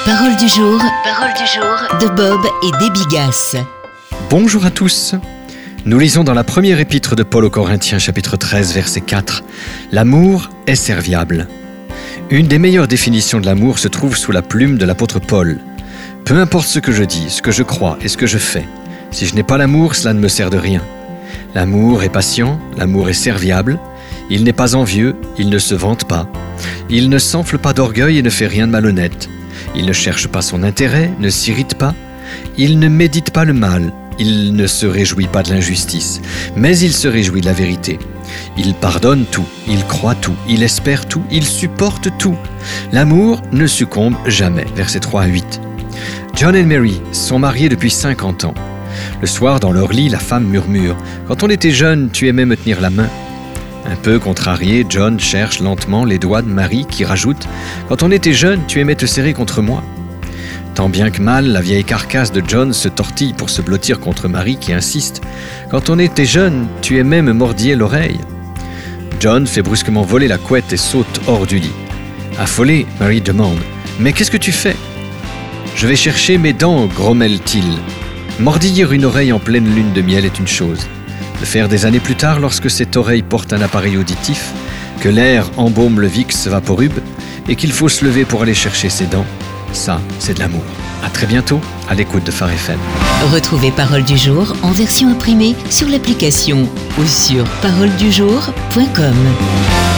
Parole du jour de Bob et Debbie Gass. Bonjour à tous. Nous lisons dans la première épître de Paul aux Corinthiens, chapitre 13, verset 4. L'amour est serviable. Une des meilleures définitions de l'amour se trouve sous la plume de l'apôtre Paul. Peu importe ce que je dis, ce que je crois et ce que je fais, si je n'ai pas l'amour, cela ne me sert de rien. L'amour est patient, l'amour est serviable, il n'est pas envieux, il ne se vante pas, il ne s'enfle pas d'orgueil et ne fait rien de malhonnête. Il ne cherche pas son intérêt, ne s'irrite pas, il ne médite pas le mal, il ne se réjouit pas de l'injustice, mais il se réjouit de la vérité. Il pardonne tout, il croit tout, il espère tout, il supporte tout. L'amour ne succombe jamais. Versets 3 à 8. John et Mary sont mariés depuis 50 ans. Le soir, dans leur lit, la femme murmure « Quand on était jeune, tu aimais me tenir la main ». Un peu contrarié, John cherche lentement les doigts de Marie qui rajoute « Quand on était jeune, tu aimais te serrer contre moi ». Tant bien que mal, la vieille carcasse de John se tortille pour se blottir contre Marie qui insiste « Quand on était jeune, tu aimais me mordiller l'oreille ». John fait brusquement voler la couette et saute hors du lit. Affolée, Marie demande « Mais qu'est-ce que tu fais ?»« Je vais chercher mes dents, grommelle-t-il. Mordiller une oreille en pleine lune de miel est une chose. Le faire des années plus tard lorsque cette oreille porte un appareil auditif, que l'air embaume le Vicks Vaporub et qu'il faut se lever pour aller chercher ses dents, ça, c'est de l'amour. À très bientôt, à l'écoute de Phare FM. Retrouvez Parole du jour en version imprimée sur l'application ou sur paroledujour.com.